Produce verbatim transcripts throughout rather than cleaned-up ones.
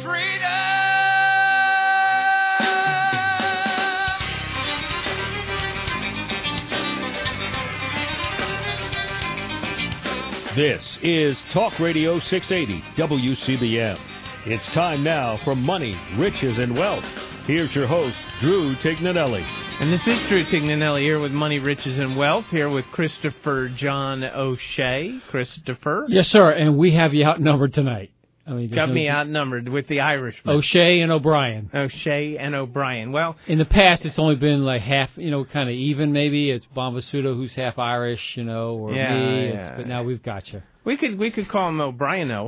freedom. This is Talk Radio six eighty W C B M. It's time now for Money, Riches, and Wealth. Here's your host, Drew Tignanelli. And this is Drew Tignanelli here with Money, Riches, and Wealth, here with Christopher John O'Shea. Christopher? Yes, sir, and we have you outnumbered tonight. I mean, Got no me outnumbered with the Irishman. O'Shea and O'Brien. O'Shea and O'Brien. Well, in the past, it's only been like half, you know, kind of even maybe. It's Bombasudo who's half Irish, you know, or yeah, me. Yeah, but now we've got you. We could we could call him O'Brien-o.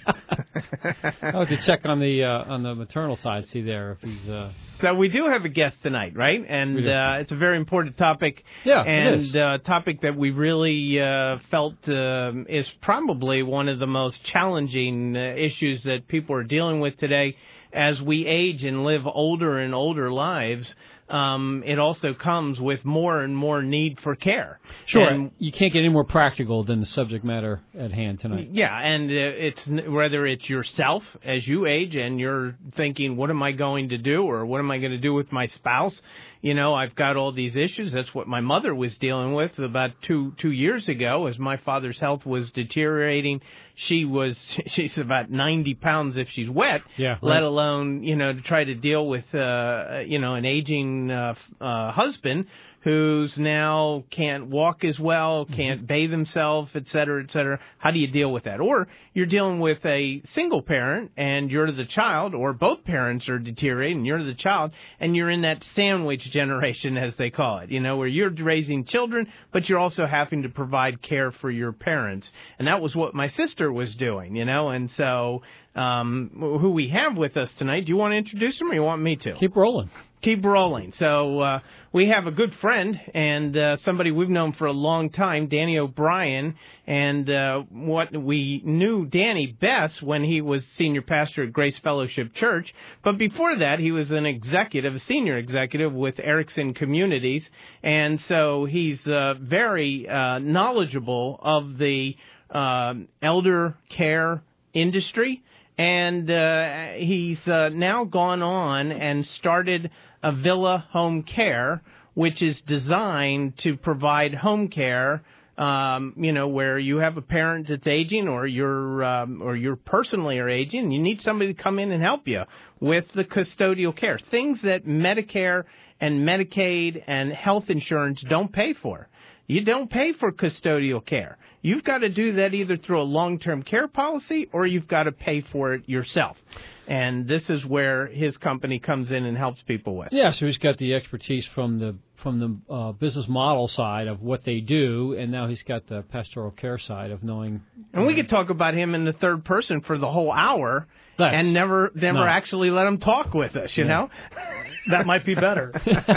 I'll have to check on the uh, on the maternal side, see there if he's. Uh... So we do have a guest tonight, right? And uh, it's a very important topic. Yeah, and it is. a uh, topic that we really uh, felt uh, is probably one of the most challenging uh, issues that people are dealing with today. As we age and live older and older lives, um, it also comes with more and more need for care. Sure, and you can't get any more practical than the subject matter at hand tonight. Yeah, and uh, it's whether it's yourself as you age and you're thinking, what am I going to do, or what am I going to do with my spouse? You know, I've got all these issues. That's what my mother was dealing with about two two years ago as my father's health was deteriorating. She was, she's about ninety pounds if she's wet, yeah, right. let alone, you know, to try to deal with, uh, you know, an aging uh, uh, husband who's now can't walk as well, can't mm-hmm. bathe himself, et cetera, et cetera. How do you deal with that? Or you're dealing with a single parent and you're the child, or both parents are deteriorating and you're the child, and you're in that sandwich generation, as they call it, you know, where you're raising children, but you're also having to provide care for your parents. And that was what my sister was doing, you know, and so um, who we have with us tonight, do you want to introduce him or you want me to? Keep rolling. Keep rolling. So uh, we have a good friend and uh, somebody we've known for a long time, Danny O'Brien. And uh, what we knew Danny best when he was senior pastor at Grace Fellowship Church. But before that, he was an executive, a senior executive with Erickson Communities. And so he's uh, very uh, knowledgeable of the uh, elder care industry. And uh, he's uh, now gone on and started Avila Home Care, which is designed to provide home care, um, you know, where you have a parent that's aging, or you're um, or you're personally are aging, and you need somebody to come in and help you with the custodial care, things that Medicare and Medicaid and health insurance don't pay for. You don't pay for custodial care. You've got to do that either through a long-term care policy or you've got to pay for it yourself. And this is where his company comes in and helps people with. Yeah, so he's got the expertise from the from the uh, business model side of what they do, and now he's got the pastoral care side of knowing. And we could talk about him in the third person for the whole hour That's, and never never no. actually let him talk with us, you yeah. know? That might be better.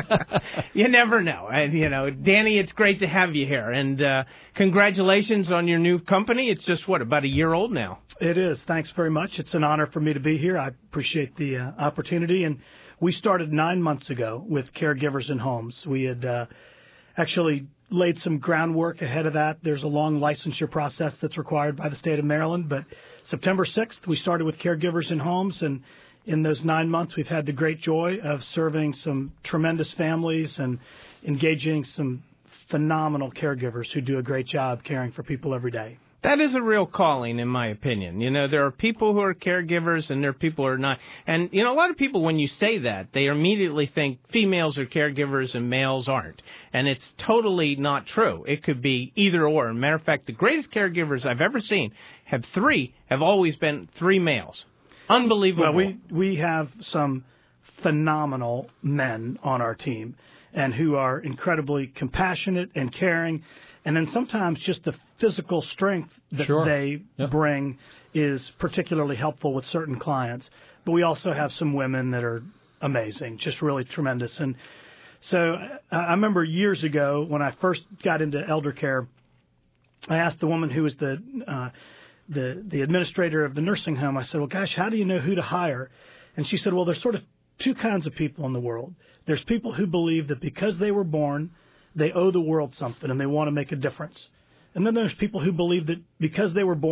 You never know. And, you know, Danny, it's great to have you here. And uh, congratulations on your new company. It's just, what, about a year old now? It is. Thanks very much. It's an honor for me to be here. I appreciate the uh, opportunity. And we started nine months ago with Caregivers in Homes. We had uh, actually laid some groundwork ahead of that. There's a long licensure process that's required by the state of Maryland. But September sixth, we started with Caregivers in Homes, and in those nine months, we've had the great joy of serving some tremendous families and engaging some phenomenal caregivers who do a great job caring for people every day. That is a real calling, in my opinion. You know, there are people who are caregivers and there are people who are not. And, you know, a lot of people, when you say that, they immediately think females are caregivers and males aren't. And it's totally not true. It could be either or. Matter of fact, the greatest caregivers I've ever seen have three, have always been three males. Unbelievable. Well, we, we have some phenomenal men on our team and who are incredibly compassionate and caring. And then sometimes just the physical strength that sure. they yep. bring is particularly helpful with certain clients. But we also have some women that are amazing, just really tremendous. And so I remember years ago when I first got into elder care, I asked the woman who was the uh, the the administrator of the nursing home, I said, well, gosh, how do you know who to hire? And she said, well, there's sort of two kinds of people in the world. There's people who believe that because they were born, they owe the world something and they want to make a difference. And then there's people who believe that because they were born,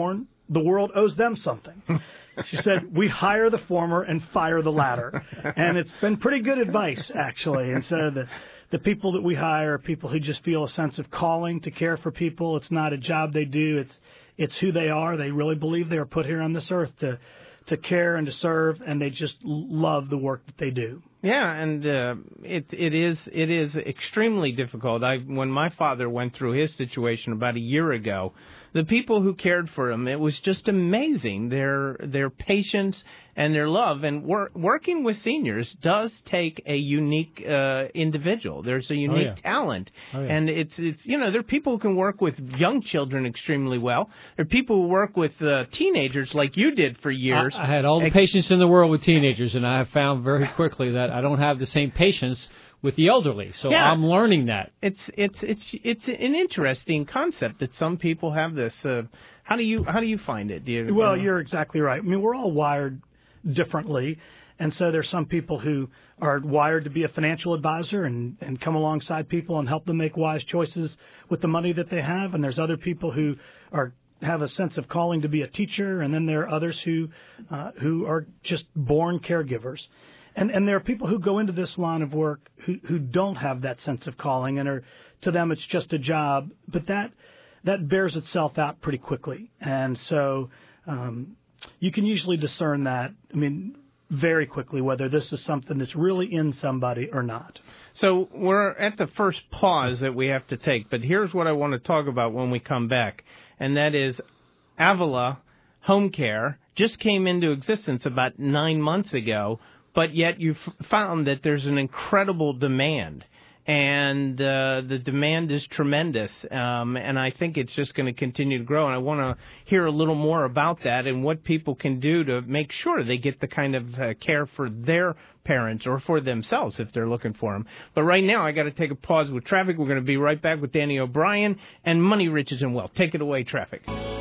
the world owes them something. She said, we hire the former and fire the latter. And it's been pretty good advice, actually. And so the, the people that we hire are people who just feel a sense of calling to care for people. It's not a job they do. It's it's who they are. They really believe they are put here on this earth to to care and to serve, and they just love the work that they do. Yeah, and uh, it it is it is extremely difficult. I when my father went through his situation about a year ago, the people who cared for him, it was just amazing. Their their patience and their love, and wor- working with seniors does take a unique uh, individual. There's a unique oh, yeah. talent, oh, yeah. and it's it's you know there are people who can work with young children extremely well. There are people who work with uh, teenagers like you did for years. I, I had all the patience in the world with teenagers, and I have found very quickly that I don't have the same patience with the elderly. So yeah. I'm learning that. It's it's it's it's an interesting concept that some people have this. Uh, how do you how do you find it? Do you, well, uh, you're exactly right. I mean, we're all wired differently, and so there's some people who are wired to be a financial advisor and, and come alongside people and help them make wise choices with the money that they have, and there's other people who are have a sense of calling to be a teacher, and then there are others who uh, who are just born caregivers. And and there are people who go into this line of work who, who don't have that sense of calling, and are to them it's just a job. But that that bears itself out pretty quickly, and so um, you can usually discern that. I mean, very quickly whether this is something that's really in somebody or not. So we're at the first pause that we have to take, but here's what I want to talk about when we come back, and that is Avila Home Care just came into existence about nine months ago. But yet you've found that there's an incredible demand, and uh, the demand is tremendous, um, and I think it's just going to continue to grow. And I want to hear a little more about that and what people can do to make sure they get the kind of uh, care for their parents or for themselves if they're looking for them. But right now I got to take a pause with traffic. We're going to be right back with Danny O'Brien and Money, Riches, and Wealth. Take it away, traffic.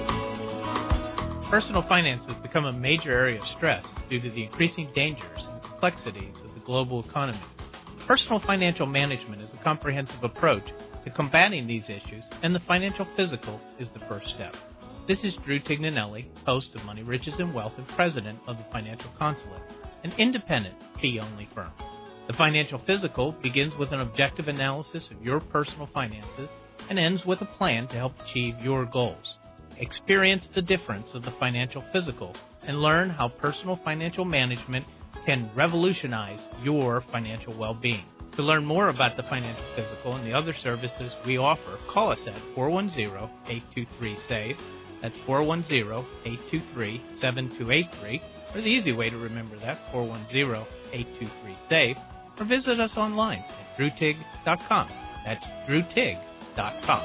Personal finance has become a major area of stress due to the increasing dangers and complexities of the global economy. Personal financial management is a comprehensive approach to combating these issues, and the financial physical is the first step. This is Drew Tignanelli, host of Money, Riches, and Wealth and president of the Financial Consulate, an independent, fee-only firm. The financial physical begins with an objective analysis of your personal finances and ends with a plan to help achieve your goals. Experience the difference of the financial physical and learn how personal financial management can revolutionize your financial well-being. To learn more about the financial physical and the other services we offer, call us at four one zero, eight two three, SAVE. That's four one zero, eight two three, seven two eight three. Or the easy way to remember that, four one zero, eight two three, SAVE. Or visit us online at drew tig dot com. That's drew tig dot com.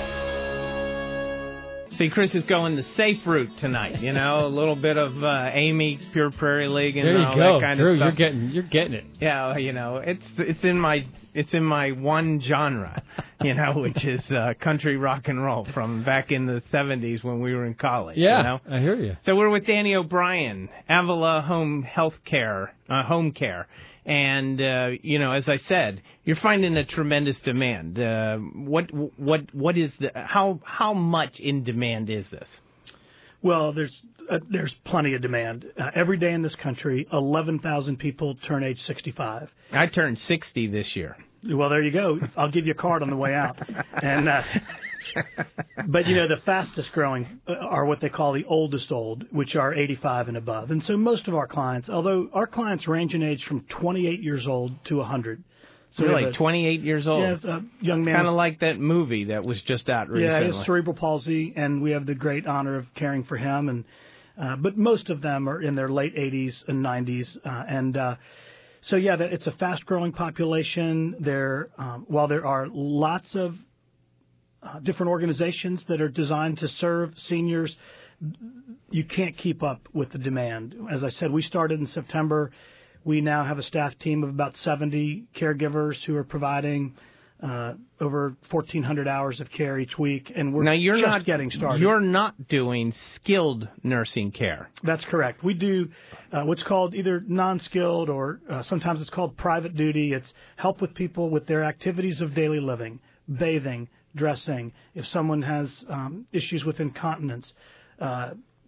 See, Chris is going the safe route tonight. You know, a little bit of uh, Amy, Pure Prairie League, and there you all go. that kind Drew, of stuff. You're getting, you're getting it. Yeah, you know, it's it's in my it's in my one genre, you know, which is uh, country rock and roll from back in the seventies when we were in college. Yeah, you know? I hear you. So we're with Danny O'Brien, Avila Home Health Care, uh, Home Care. And, uh, you know, as I said, you're finding a tremendous demand. Uh, what, what, what is the, how, how much in demand is this? Well, there's, uh, there's plenty of demand. Uh, every day in this country, eleven thousand people turn age sixty-five. I turned sixty this year. Well, there you go. I'll give you a card on the way out. And, uh, but, you know, the fastest growing are what they call the oldest old, which are eighty-five and above. And so most of our clients, although our clients range in age from twenty-eight years old to one hundred. So really, a, twenty-eight years old? Yes, a young man. Kind of like that movie that was just out recently. Yeah, he has cerebral palsy, and we have the great honor of caring for him. And uh, but most of them are in their late eighties and nineties. Uh, and uh, so, yeah, it's a fast-growing population. There, um, while there are lots of Uh, different organizations that are designed to serve seniors, you can't keep up with the demand. As I said, we started in September. We now have a staff team of about seventy caregivers who are providing uh, over fourteen hundred hours of care each week, and we're now you're just not, getting started. You're not doing skilled nursing care. That's correct. We do uh, what's called either non-skilled or uh, sometimes it's called private duty. It's help with people with their activities of daily living, bathing, dressing, if someone has um, issues with incontinence, uh,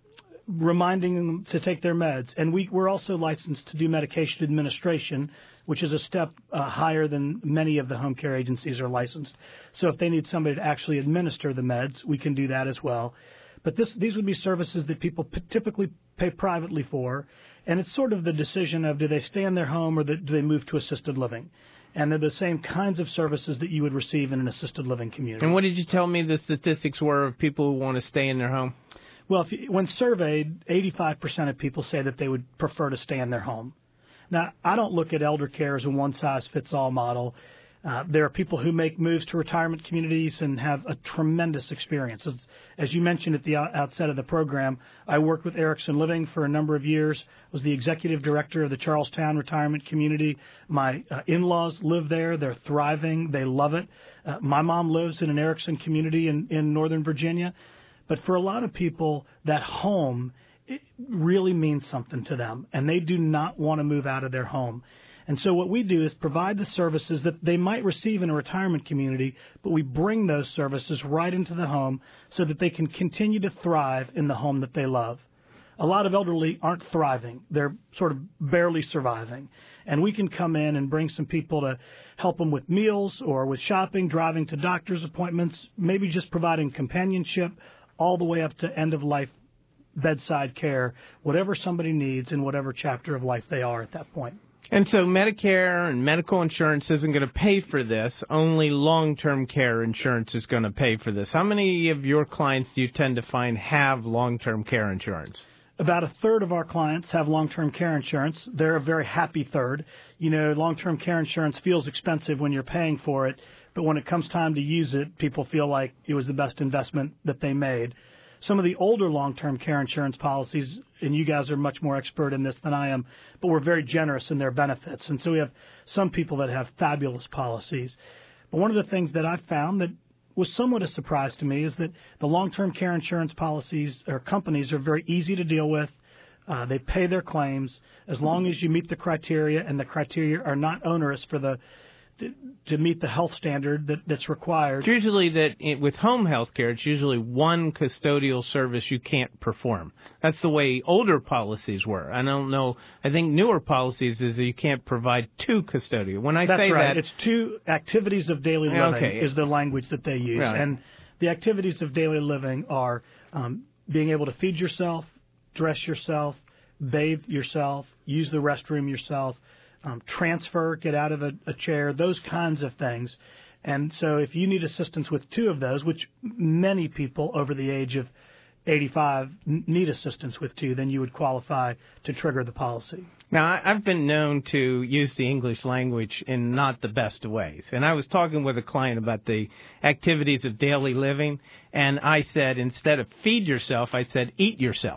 reminding them to take their meds. And we, we're also licensed to do medication administration, which is a step uh, higher than many of the home care agencies are licensed. So if they need somebody to actually administer the meds, we can do that as well. But this, these would be services that people p- typically pay privately for, and it's sort of the decision of do they stay in their home or do they move to assisted living. And they're the same kinds of services that you would receive in an assisted living community. And what did you tell me the statistics were of people who want to stay in their home? Well, if you, when surveyed, eighty-five percent of people say that they would prefer to stay in their home. Now, I don't look at elder care as a one-size-fits-all model. Uh, there are people who make moves to retirement communities and have a tremendous experience. As, as you mentioned at the out, outset of the program, I worked with Erickson Living for a number of years, was the executive director of the Charlestown Retirement Community. My uh, in-laws live there. They're thriving. They love it. Uh, my mom lives in an Erickson community in, in Northern Virginia. But for a lot of people, that home it really means something to them, and they do not want to move out of their home. And so what we do is provide the services that they might receive in a retirement community, but we bring those services right into the home so that they can continue to thrive in the home that they love. A lot of elderly aren't thriving. They're sort of barely surviving. And we can come in and bring some people to help them with meals or with shopping, driving to doctor's appointments, maybe just providing companionship all the way up to end-of-life bedside care, whatever somebody needs in whatever chapter of life they are at that point. And so Medicare and medical insurance isn't going to pay for this. Only long-term care insurance is going to pay for this. How many of your clients do you tend to find have long-term care insurance? About a third of our clients have long-term care insurance. They're a very happy third. You know, long-term care insurance feels expensive when you're paying for it, but when it comes time to use it, people feel like it was the best investment that they made. Some of the older long-term care insurance policies, and you guys are much more expert in this than I am, but we're very generous in their benefits. And so we have some people that have fabulous policies. But one of the things that I've found that was somewhat a surprise to me is that the long-term care insurance policies or companies are very easy to deal with. Uh, they pay their claims as long as you meet the criteria, and the criteria are not onerous for the To, to meet the health standard that, that's required. It's usually that it, with home health care, it's usually one custodial service you can't perform. That's the way older policies were. I don't know. I think newer policies is that you can't provide two custodial. When I that's say right. that, it's two activities of daily living okay. is the language that they use. Right. And the activities of daily living are um, being able to feed yourself, dress yourself, bathe yourself, use the restroom yourself, Um, transfer, get out of a, a chair, those kinds of things. And so if you need assistance with two of those, which many people over the age of eighty-five need assistance with two, then you would qualify to trigger the policy. Now, I've been known to use the English language in not the best of ways. And I was talking with a client about the activities of daily living, and I said, instead of feed yourself, I said, eat yourself.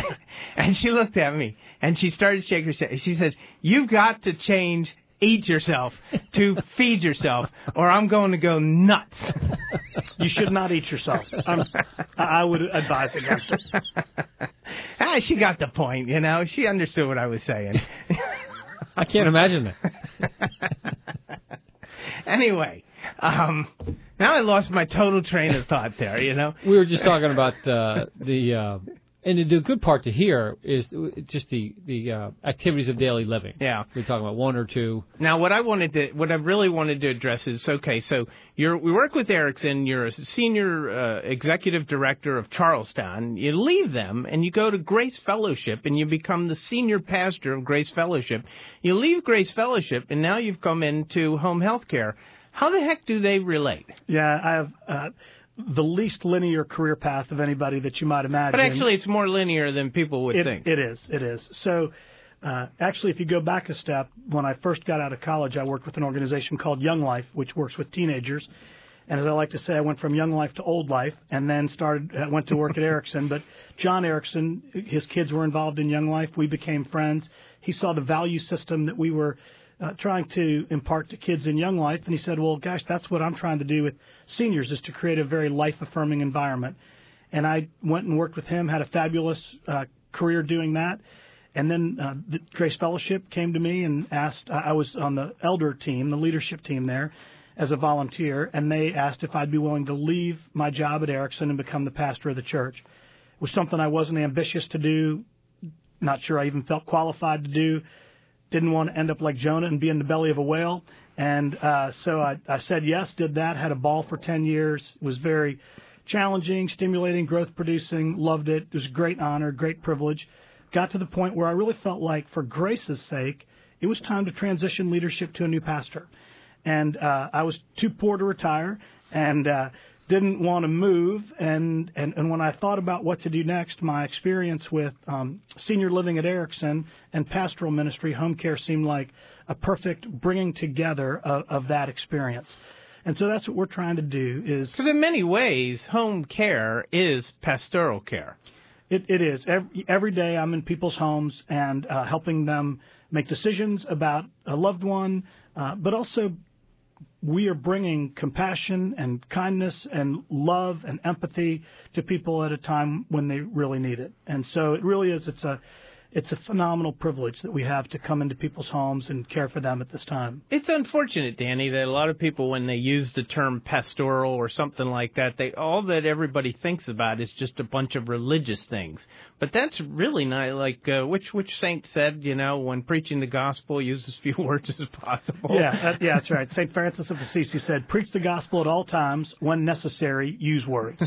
And she looked at me, and she started shaking her head. She says, you've got to change eat yourself to feed yourself, or I'm going to go nuts. You should not eat yourself. I'm, I would advise against it. Ah, she got the point, you know. She understood what I was saying. I can't imagine that. Anyway, um, now I lost my total train of thought there, you know. We were just talking about uh, the... Uh, And the good part to hear is just the the uh, activities of daily living. Yeah, we're talking about one or two. Now, what I wanted to, what I really wanted to address is, okay, so you're we work with Erickson. You're a senior uh, executive director of Charlestown. You leave them and you go to Grace Fellowship and you become the senior pastor of Grace Fellowship. You leave Grace Fellowship and now you've come into home health care. How the heck do they relate? Yeah, I have. Uh, the least linear career path of anybody that you might imagine. But actually, it's more linear than people would it, think. It is. It is. So, uh, actually, if you go back a step, when I first got out of college, I worked with an organization called Young Life, which works with teenagers. And as I like to say, I went from Young Life to Old Life, and then started went to work at Erickson. But John Erickson, his kids were involved in Young Life. We became friends. He saw the value system that we were Uh, trying to impart to kids in Young Life, and he said, well, gosh, that's what I'm trying to do with seniors, is to create a very life-affirming environment. And I went and worked with him, had a fabulous uh, career doing that, and then uh, the Grace Fellowship came to me and asked, I was on the elder team, the leadership team there, as a volunteer, and they asked if I'd be willing to leave my job at Erickson and become the pastor of the church. was something I wasn't ambitious to do, not sure I even felt qualified to do, didn't want to end up like Jonah and be in the belly of a whale. And uh, so I, I said yes, did that, had a ball for ten years. It was very challenging, stimulating, growth-producing, loved it. It was a great honor, great privilege. Got to the point where I really felt like, for grace's sake, it was time to transition leadership to a new pastor. And uh, I was too poor to retire and uh, didn't want to move. And, and, and when I thought about what to do next, my experience with um, senior living at Erickson and pastoral ministry, home care, seemed like a perfect bringing together of, of that experience. And so that's what we're trying to do is... Because in many ways, home care is pastoral care. It, it is. Every, every day I'm in people's homes and uh, helping them make decisions about a loved one, uh, but also we are bringing compassion and kindness and love and empathy to people at a time when they really need it. And so it really is, it's a it's a phenomenal privilege that we have to come into people's homes and care for them at this time. It's unfortunate, Danny, that a lot of people, when they use the term pastoral or something like that, they all that everybody thinks about is just a bunch of religious things. But that's really not like uh, which which saint said, you know, when preaching the gospel, use as few words as possible. Yeah, that, yeah, that's right. Saint Francis of Assisi said, "Preach the gospel at all times. When necessary, use words."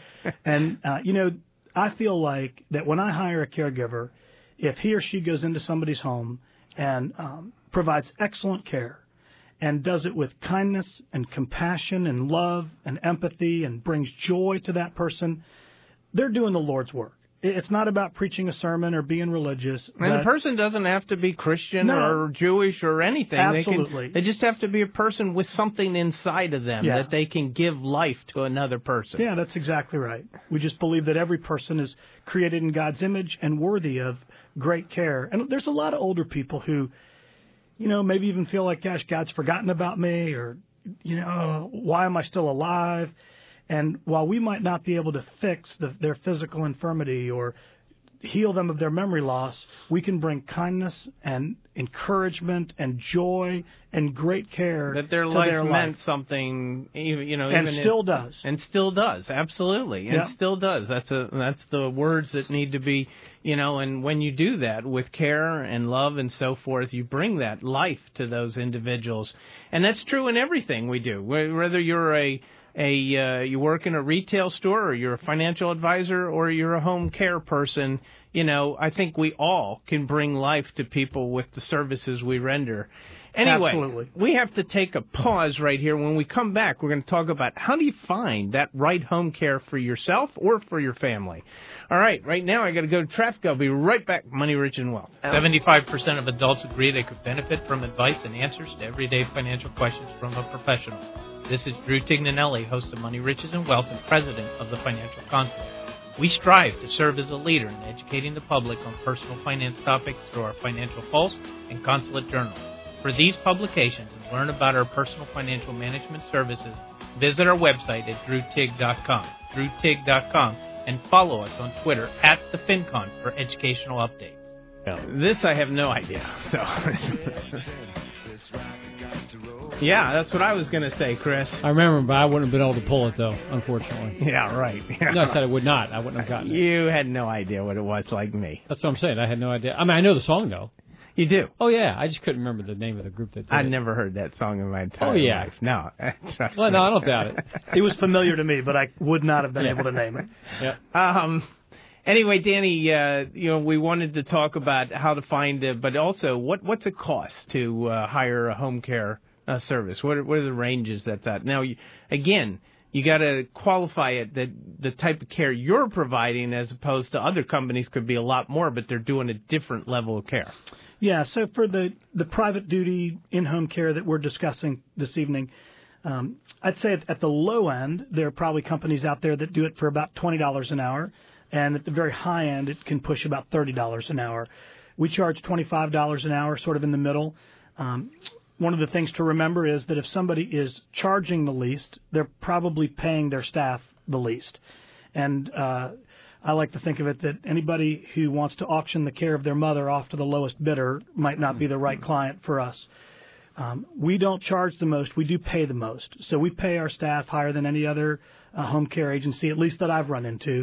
And uh, you know, I feel like that when I hire a caregiver, if he or she goes into somebody's home and um, provides excellent care and does it with kindness and compassion and love and empathy and brings joy to that person, they're doing the Lord's work. It's not about preaching a sermon or being religious. And the person doesn't have to be Christian no, or Jewish or anything. Absolutely. They, can, they just have to be a person with something inside of them yeah. that they can give life to another person. Yeah, that's exactly right. We just believe that every person is created in God's image and worthy of great care. And there's a lot of older people who, you know, maybe even feel like, gosh, God's forgotten about me, or, you know, why am I still alive? And while we might not be able to fix the, their physical infirmity or heal them of their memory loss, we can bring kindness and encouragement and joy and great care that their to life their meant life. something, even you know, and even still if, does, and still does, absolutely, and yeah. still does. That's a that's the words that need to be, you know, and when you do that with care and love and so forth, you bring that life to those individuals, and that's true in everything we do. Whether you're a A uh, you work in a retail store, or you're a financial advisor, or you're a home care person, you know, I think we all can bring life to people with the services we render. Anyway, Absolutely. we have to take a pause right here. When we come back, we're going to talk about how do you find that right home care for yourself or for your family. All right, right now I got to go to traffic. I'll be right back. Money, Rich, and Wealth. seventy-five percent of adults agree they could benefit from advice and answers to everyday financial questions from a professional. This is Drew Tignanelli, host of Money, Riches, and Wealth, and president of the Financial Consulate. We strive to serve as a leader in educating the public on personal finance topics through our Financial Pulse and Consulate Journal. For these publications and learn about our personal financial management services, visit our website at drew tig dot com, drew tig dot com, and follow us on Twitter at the FinCon for educational updates. This I have no idea. So. Yeah, that's what I was going to say, Chris. I remember, but I wouldn't have been able to pull it, though, unfortunately. Yeah, right. Yeah. No, I said I would not. I wouldn't have gotten it. You had no idea what it was, like me. That's what I'm saying. I had no idea. I mean, I know the song, though. You do? Oh, yeah. I just couldn't remember the name of the group that did I'd it. never heard that song in my entire Oh, yeah. life. No. Well, no, I don't doubt it. It was familiar to me, but I would not have been Yeah. able to name it. Yeah. Um. Anyway, Danny, uh, you know, we wanted to talk about how to find it, but also what what's it cost to uh, hire a home care uh, service? What are, what are the ranges that's at? Now, you, again, you got to qualify it that the type of care you're providing, as opposed to other companies, could be a lot more, but they're doing a different level of care. Yeah, so for the, the private duty in-home care that we're discussing this evening, um, I'd say at, at the low end, there are probably companies out there that do it for about twenty dollars an hour. And at the very high end, it can push about thirty dollars an hour. We charge twenty-five dollars an hour, sort of in the middle. Um, one of the things to remember is that if somebody is charging the least, they're probably paying their staff the least. And uh, I like to think of it that anybody who wants to auction the care of their mother off to the lowest bidder might not be the right client for us. Um, we don't charge the most. We do pay the most. So we pay our staff higher than any other uh, home care agency, at least that I've run into.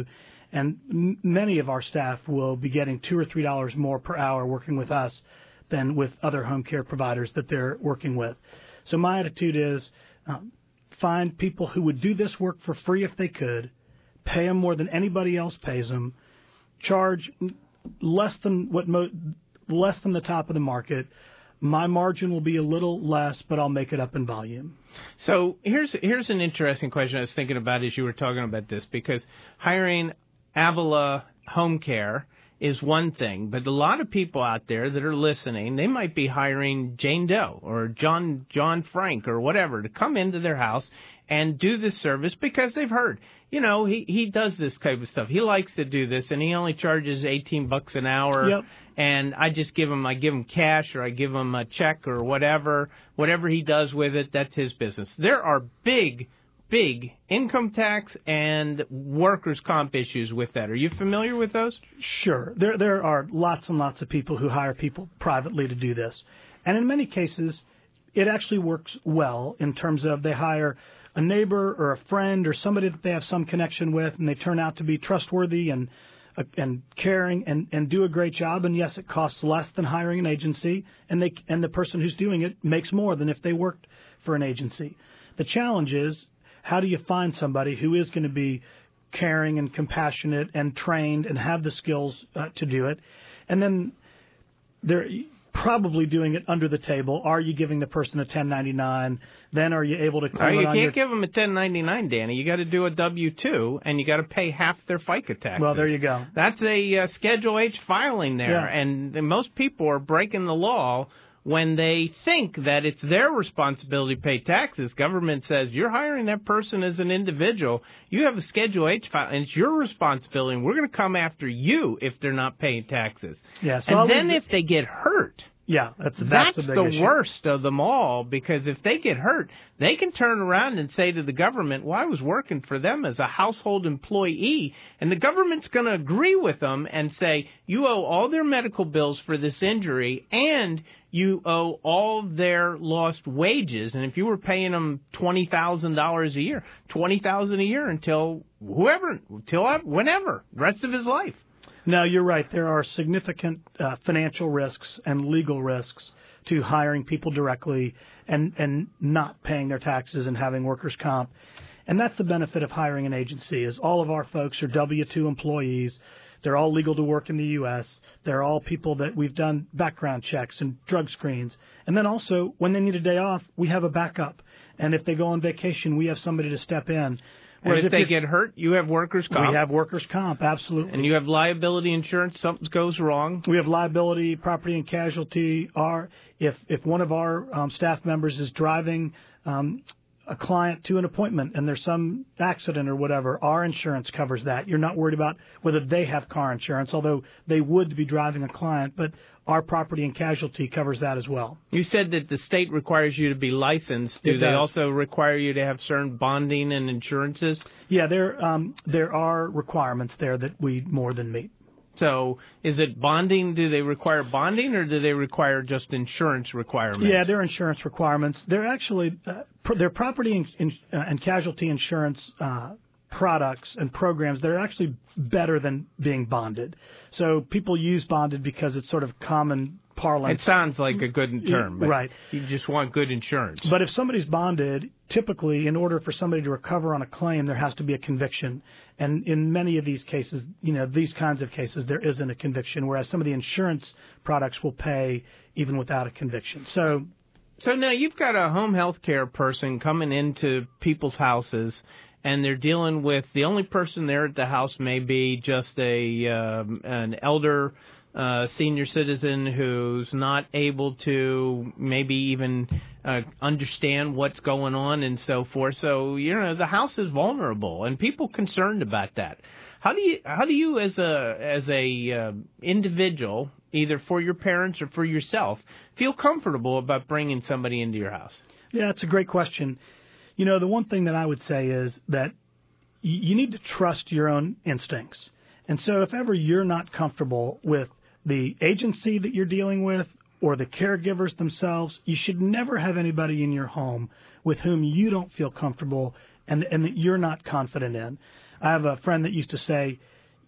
And m- many of our staff will be getting two or three dollars more per hour working with us than with other home care providers that they're working with. So my attitude is um, find people who would do this work for free if they could, pay them more than anybody else pays them, charge less than what mo- less than the top of the market. My margin will be a little less, but I'll make it up in volume. So here's here's an interesting question I was thinking about as you were talking about this, because hiring Avila Home Care is one thing, but a lot of people out there that are listening, they might be hiring Jane Doe or John John Frank or whatever to come into their house and do this service because they've heard, you know, he, he does this type of stuff. He likes to do this, and he only charges eighteen bucks an hour. Yep. And I just give him, I give him cash or I give him a check or whatever. Whatever he does with it, that's his business. There are big, big income tax and workers' comp issues with that. Are you familiar with those? Sure. There there are lots and lots of people who hire people privately to do this. And in many cases, it actually works well in terms of they hire a neighbor or a friend or somebody that they have some connection with, and they turn out to be trustworthy and uh, and caring and, and do a great job. And, yes, it costs less than hiring an agency, and they and the person who's doing it makes more than if they worked for an agency. The challenge is, how do you find somebody who is going to be caring and compassionate and trained and have the skills uh, to do it? And then they're probably doing it under the table. Are you giving the person a ten ninety-nine? Then are you able to claim no, it you on can't your... give them a ten ninety-nine, Danny. You got to do a W two, and you got to pay half their FICA taxes. Well, there you go. That's a uh, Schedule H filing there, Yeah. and most people are breaking the law when they think that it's their responsibility to pay taxes. Government says, you're hiring that person as an individual. You have a Schedule H file, and it's your responsibility, and we're going to come after you if they're not paying taxes. Yeah, so and I'll then leave if they get hurt, Yeah, that's that's, that's a big the issue. worst of them all, because if they get hurt, they can turn around and say to the government, well, I was working for them as a household employee, and the government's going to agree with them and say, you owe all their medical bills for this injury, and you owe all their lost wages. And if you were paying them twenty thousand dollars a year, twenty thousand dollars a year until whoever, until whenever, the rest of his life. No, you're right. There are significant uh, financial risks and legal risks to hiring people directly and, and not paying their taxes and having workers' comp. And that's the benefit of hiring an agency, is all of our folks are W two employees. They're all legal to work in the U S They're all people that we've done background checks and drug screens. And then also, when they need a day off, we have a backup. And if they go on vacation, we have somebody to step in. Whereas if, if they get hurt, you have workers' comp. We have workers' comp, absolutely. And you have liability insurance. Something goes wrong. We have liability, property, and casualty. Our if if one of our um, staff members is driving um, a client to an appointment and there's some accident or whatever, our insurance covers that. You're not worried about whether they have car insurance, although they would be driving a client, but our property and casualty covers that as well. You said that the state requires you to be licensed. Do It they does. also require you to have certain bonding and insurances? Yeah, there um, there are requirements there that we more than meet. So is it bonding? Do they require bonding, or do they require just insurance requirements? Yeah, they're insurance requirements. They're actually uh, pr- they're property and, in, uh, and casualty insurance uh, products and programs. They're actually better than being bonded. So people use bonded because it's sort of common parlance. It sounds like a good term, but right. You just want good insurance. But if somebody's bonded, typically, in order for somebody to recover on a claim, there has to be a conviction. And in many of these cases, you know, these kinds of cases, there isn't a conviction, whereas some of the insurance products will pay even without a conviction. So, so now you've got a home health care person coming into people's houses, and they're dealing with the only person there at the house may be just a um, an elder Uh, senior citizen who's not able to maybe even uh, understand what's going on and so forth. So, you know, the house is vulnerable, and people concerned about that. How do you, how do you as a as a uh, individual, either for your parents or for yourself, feel comfortable about bringing somebody into your house? Yeah, it's a great question. You know, the one thing that I would say is that y- you need to trust your own instincts. And so if ever you're not comfortable with the agency that you're dealing with or the caregivers themselves, you should never have anybody in your home with whom you don't feel comfortable and, and that you're not confident in. I have a friend that used to say,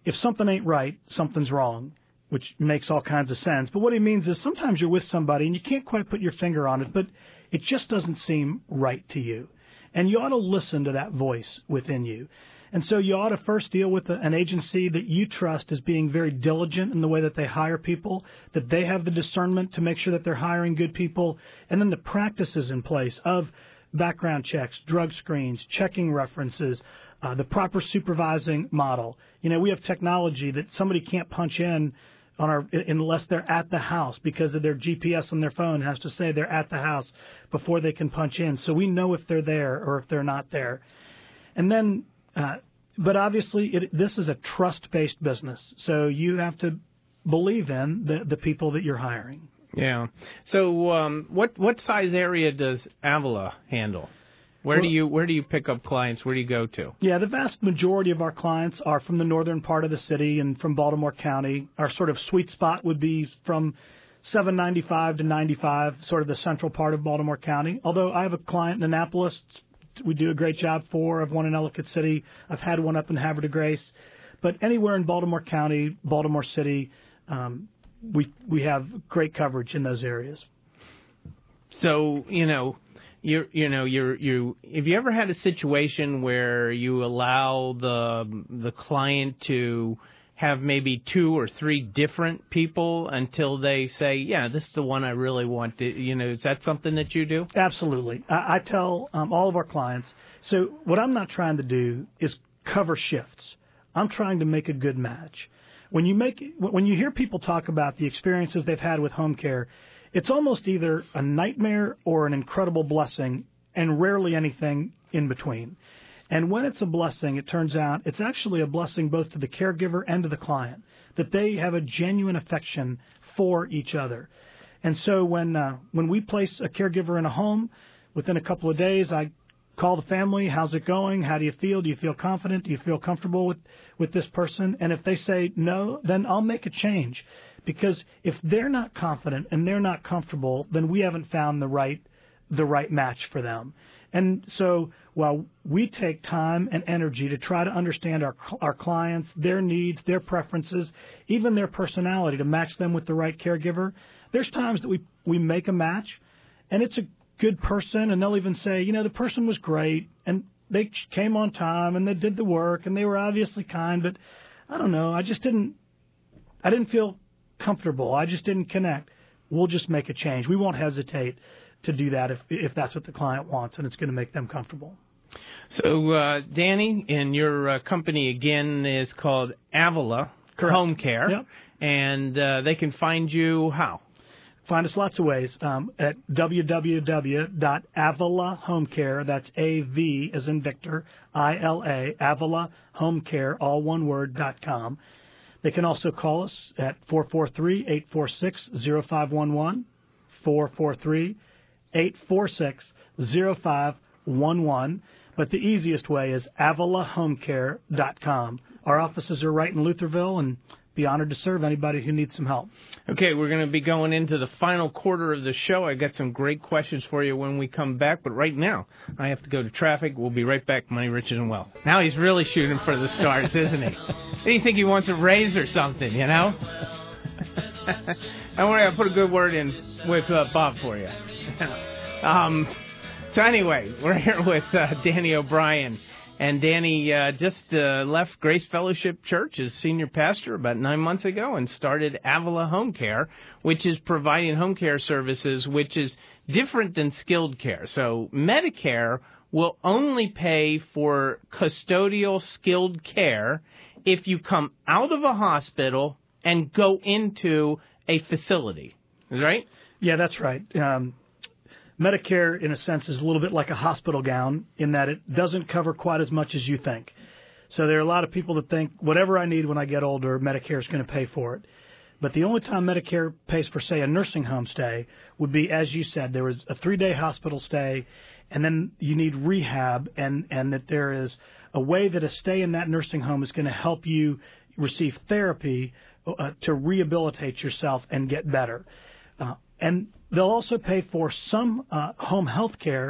if something ain't right, something's wrong, which makes all kinds of sense. But what he means is sometimes you're with somebody and you can't quite put your finger on it, but it just doesn't seem right to you. And you ought to listen to that voice within you. And so you ought to first deal with an agency that you trust as being very diligent in the way that they hire people, that they have the discernment to make sure that they're hiring good people, and then the practices in place of background checks, drug screens, checking references, uh, the proper supervising model. You know, we have technology that somebody can't punch in on our unless they're at the house because of their G P S on their phone has to say they're at the house before they can punch in. So we know if they're there or if they're not there. And then Uh, but obviously, it, this is a trust-based business, so you have to believe in the, the people that you're hiring. Yeah. So, um, what what size area does Avila handle? Where well, do you where do you pick up clients? Where do you go to? Yeah, the vast majority of our clients are from the northern part of the city and from Baltimore County. Our sort of sweet spot would be from seven ninety-five to ninety-five, sort of the central part of Baltimore County. Although I have a client in Annapolis. We do a great job for. I've one in Ellicott City. I've had one up in Havre de Grace. But anywhere in Baltimore County, Baltimore City, um, we we have great coverage in those areas. So, you know, you you know, you're you have you ever had a situation where you allow the the client to have maybe two or three different people until they say, yeah, this is the one I really want to, you know, is that something that you do? Absolutely. I, I tell um, all of our clients, so what I'm not trying to do is cover shifts. I'm trying to make a good match. When you make, when you hear people talk about the experiences they've had with home care, it's almost either a nightmare or an incredible blessing and rarely anything in between. And when it's a blessing, it turns out it's actually a blessing both to the caregiver and to the client, that they have a genuine affection for each other. And so when uh, when we place a caregiver in a home, within a couple of days, I call the family, how's it going? How do you feel? Do you feel confident? Do you feel comfortable with, with this person? And if they say no, then I'll make a change. Because if they're not confident and they're not comfortable, then we haven't found the right the right match for them. And so while we take time and energy to try to understand our our clients, their needs, their preferences, even their personality to match them with the right caregiver, there's times that we, we make a match, and it's a good person, and they'll even say, you know, the person was great, and they came on time, and they did the work, and they were obviously kind, but I don't know, I just didn't, I didn't feel comfortable. I just didn't connect. We'll just make a change. We won't hesitate to do that if if that's what the client wants and it's going to make them comfortable. So, uh, Danny, and your uh, company, again, is called Avila Correct. Home Care. Yep. And uh, they can find you how? Find us lots of ways um, at w w w dot avila home care, that's A V as in Victor, I L A, Avila Home Care, all one word, dot com. They can also call us at four four three, eight four six, zero five one one, four four three, eight four six, zero five one one. But the easiest way is avila home care dot com. Our offices are right in Lutherville, and be honored to serve anybody who needs some help. Okay, we're going to be going into the final quarter of the show. I got some great questions for you when we come back, but right now I have to go to traffic. We'll be right back. Money, Riches, and Wealth. Now he's really shooting for the stars, isn't he? Do you think he wants a raise or something, you know? Don't worry, I'll put a good word in with uh, Bob for you. um, so anyway, we're here with uh, Danny O'Brien. And Danny uh, just uh, left Grace Fellowship Church as senior pastor about nine months ago and started Avila Home Care, which is providing home care services, which is different than skilled care. So Medicare will only pay for custodial skilled care if you come out of a hospital and go into a facility. Is that right? Yeah, that's right. Um Medicare, in a sense, is a little bit like a hospital gown in that it doesn't cover quite as much as you think. So there are a lot of people that think whatever I need when I get older, Medicare is going to pay for it. But the only time Medicare pays for, say, a nursing home stay would be, as you said, there was a three-day hospital stay, and then you need rehab, and, and that there is a way that a stay in that nursing home is going to help you receive therapy uh, to rehabilitate yourself and get better. Uh, and they'll also pay for some uh, home health care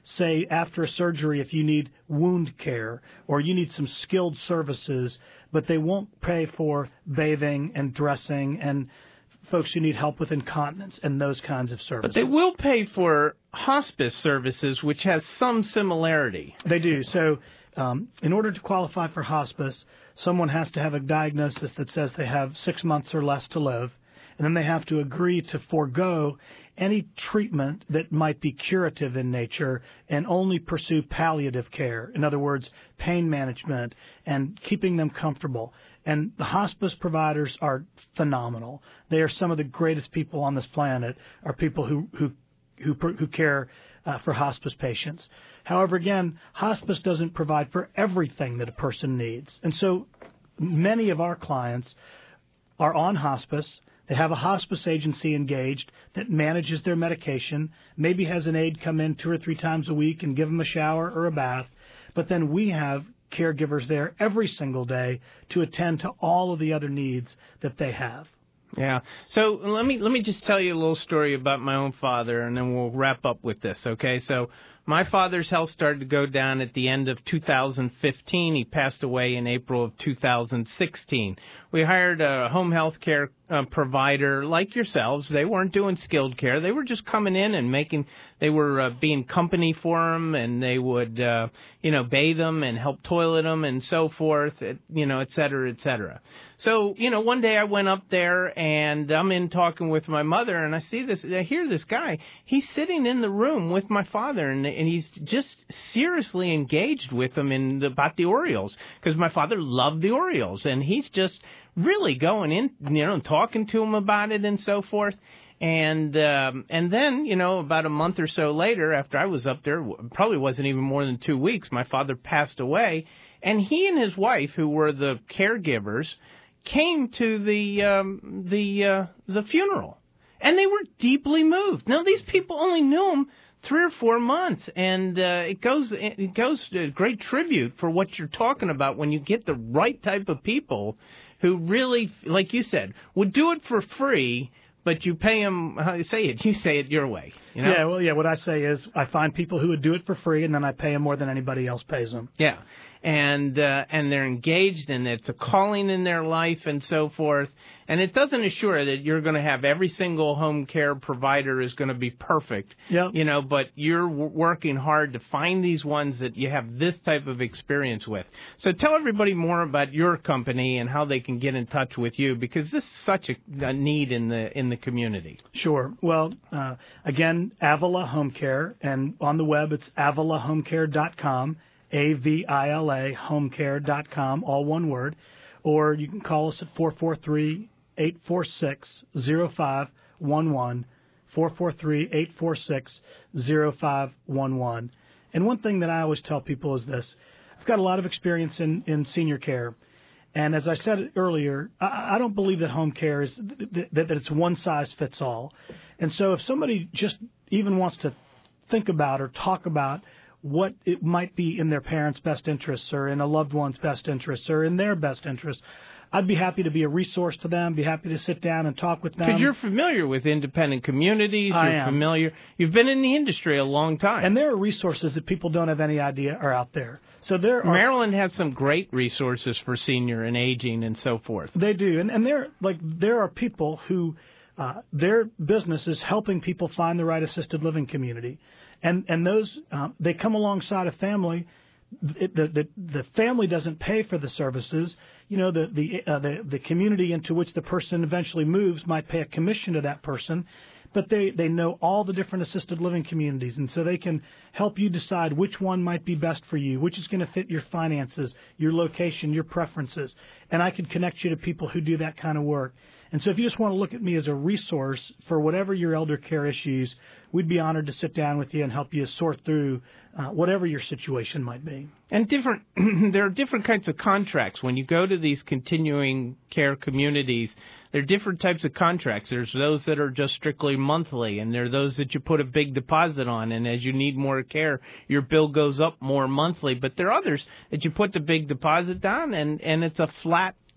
say, after a surgery, if you need wound care or you need some skilled services, but they won't pay for bathing and dressing and folks who need help with incontinence and those kinds of services. But they will pay for hospice services, which has some similarity. They do. So um, in order to qualify for hospice, someone has to have a diagnosis that says they have six months or less to live, and then they have to agree to forego any treatment that might be curative in nature and only pursue palliative care. In other words, pain management and keeping them comfortable. And the hospice providers are phenomenal. They are some of the greatest people on this planet, are people who who who, who care uh, for hospice patients. However, again, hospice doesn't provide for everything that a person needs. And so many of our clients are on hospice. They have a hospice agency engaged that manages their medication, maybe has an aide come in two or three times a week and give them a shower or a bath. But then we have caregivers there every single day to attend to all of the other needs that they have. Yeah. So let me let me just tell you a little story about my own father, and then we'll wrap up with this, okay? So my father's health started to go down at the end of two thousand fifteen. He passed away in April of two thousand sixteen. We hired a home health care uh, provider like yourselves. They weren't doing skilled care. They were just coming in and making, they were uh, being company for them, and they would, uh, you know, bathe them and help toilet them and so forth, you know, et cetera, et cetera. So, you know, one day I went up there and I'm in talking with my mother, and I see this, I hear this guy. He's sitting in the room with my father, and and he's just seriously engaged with him in the, about the Orioles, because my father loved the Orioles, and he's just really going in, you know, talking to him about it and so forth. And um, and then, you know, about a month or so later, after I was up there, probably wasn't even more than two weeks, my father passed away, and he and his wife, who were the caregivers, came to the um, the uh, the funeral, and they were deeply moved. Now, these people only knew him three or four months, and uh, it goes it goes to great tribute for what you're talking about when you get the right type of people who really, like you said, would do it for free, but you pay them. How do you say it? You say it your way. You know? Yeah, well, yeah. What I say is, I find people who would do it for free, and then I pay them more than anybody else pays them. Yeah, and uh, and they're engaged, and it's a calling in their life, and so forth. And it doesn't assure that you're going to have every single home care provider is going to be perfect. Yep. You know, but you're w- working hard to find these ones that you have this type of experience with. So tell everybody more about your company and how they can get in touch with you, because this is such a, a need in the in the community. Sure. Well, uh, again, Avila Home Care, and on the web it's avila home care dot com, A V I L A home care dot com, all one word. Or you can call us at four four three, eight four six, zero five one one, four four three, eight four six, zero five one one. And one thing that I always tell people is this. I've got a lot of experience in, in senior care. And as I said earlier, I, I don't believe that home care is that, that it's one size fits all. And so if somebody just even wants to think about or talk about what it might be in their parents' best interests or in a loved one's best interests or in their best interests, I'd be happy to be a resource to them, be happy to sit down and talk with them. Because you're familiar with independent communities. I you're am. familiar. You've been in the industry a long time. And there are resources that people don't have any idea are out there. So there are, Maryland has some great resources for senior and aging and so forth. They do. And, and there, like, there are people who uh, their business is helping people find the right assisted living community. And and those uh, they come alongside a family. It, the, the the family doesn't pay for the services. You know, the the, uh, the the community into which the person eventually moves might pay a commission to that person, but they, they know all the different assisted living communities, and so they can help you decide which one might be best for you, which is going to fit your finances, your location, your preferences. And I can connect you to people who do that kind of work. And so if you just want to look at me as a resource for whatever your elder care issues, we'd be honored to sit down with you and help you sort through uh, whatever your situation might be. And different, there are different kinds of contracts. When you go to these continuing care communities, there are different types of contracts. There's those that are just strictly monthly, and there are those that you put a big deposit on, and as you need more care, your bill goes up more monthly. But there are others that you put the big deposit down, and, and it's a flat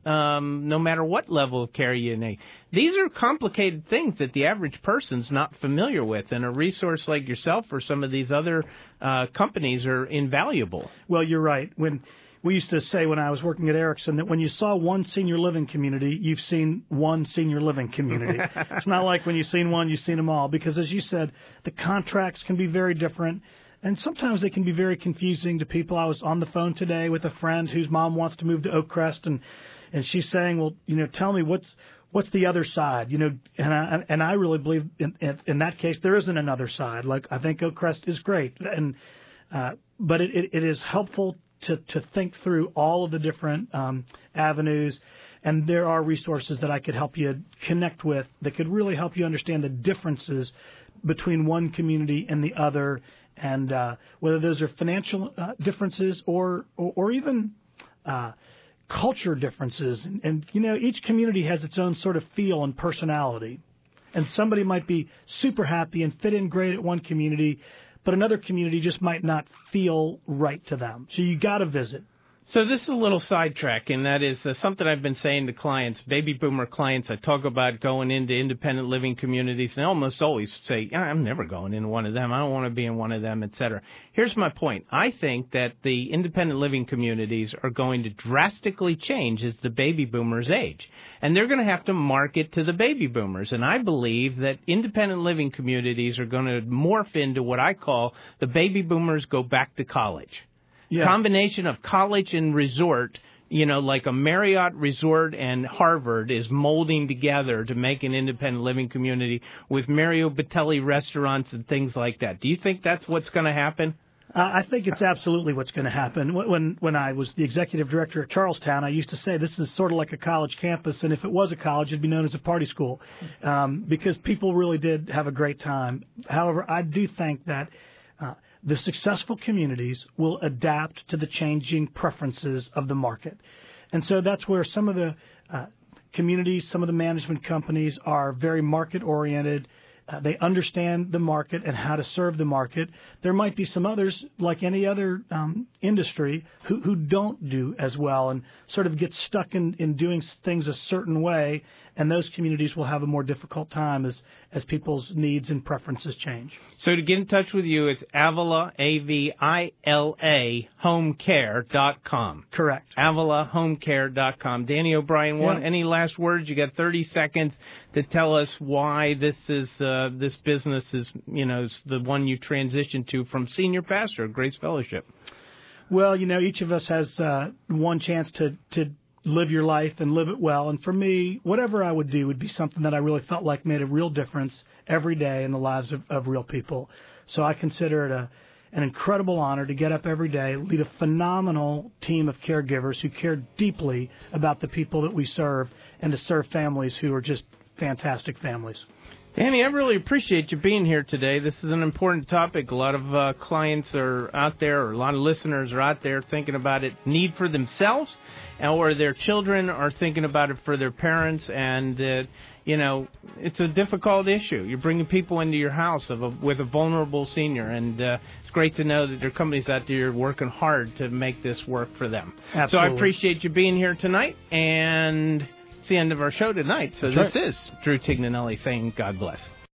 um, no matter what level of care you need. These are complicated things that the average person's not familiar with, and a resource like yourself or some of these other uh, companies are invaluable. Well, you're right. When we used to say when I was working at Erickson that when you saw one senior living community, you've seen one senior living community. It's not like when you've seen one, you've seen them all, because as you said, the contracts can be very different. And sometimes they can be very confusing to people. I was on the phone today with a friend whose mom wants to move to Oakcrest, and, and she's saying, well, you know, tell me what's what's the other side, you know? And I and I really believe in, in, in that case there isn't another side. Like, I think Oakcrest is great, and uh, but it, it, it is helpful to to think through all of the different um, avenues. And there are resources that I could help you connect with that could really help you understand the differences between one community and the other, and uh, whether those are financial uh, differences or, or, or even uh, culture differences. And, and, you know, each community has its own sort of feel and personality. And somebody might be super happy and fit in great at one community, but another community just might not feel right to them. So you got to visit. So this is a little sidetrack, and that is uh, something I've been saying to clients, baby boomer clients. I talk about going into independent living communities, and I almost always say, yeah, I'm never going into one of them. I don't want to be in one of them, et cetera. Here's my point. I think that the independent living communities are going to drastically change as the baby boomers age, and they're going to have to market to the baby boomers. And I believe that independent living communities are going to morph into what I call the baby boomers go back to college. Yeah. Combination of college and resort, you know, like a Marriott Resort and Harvard is molding together to make an independent living community with Mario Battelli restaurants and things like that. Do you think that's what's going to happen? Uh, I think it's absolutely what's going to happen. When when I was the executive director at Charlestown, I used to say this is sort of like a college campus, and if it was a college, it'd be known as a party school, um, because people really did have a great time. However, I do think that uh, the successful communities will adapt to the changing preferences of the market. And so that's where some of the uh, communities, some of the management companies are very market-oriented. Uh, they understand the market and how to serve the market. There might be some others, like any other um, industry, who, who don't do as well and sort of get stuck in, in doing things a certain way, and those communities will have a more difficult time as, as people's needs and preferences change. So to get in touch with you, it's Avila, A V I L A, homecare dot com. Correct. Avila homecare dot com. Danny O'Brien, one, yeah. Any last words? You got thirty seconds to tell us why this is uh, this business is, you know, is the one you transitioned to from senior pastor of Grace Fellowship. Well, you know, each of us has uh, one chance to, to live your life and live it well. And for me, whatever I would do would be something that I really felt like made a real difference every day in the lives of, of real people. So I consider it a, an incredible honor to get up every day, lead a phenomenal team of caregivers who care deeply about the people that we serve, and to serve families who are just fantastic families. Danny, I really appreciate you being here today. This is an important topic. A lot of uh, clients are out there, or a lot of listeners are out there thinking about it, need for themselves, or their children are thinking about it for their parents. And, uh, you know, it's a difficult issue. You're bringing people into your house of a, with a vulnerable senior, and uh, it's great to know that there are companies out there working hard to make this work for them. Absolutely. So I appreciate you being here tonight, and it's the end of our show tonight. So That's this right. is Drew Tignanelli saying God bless.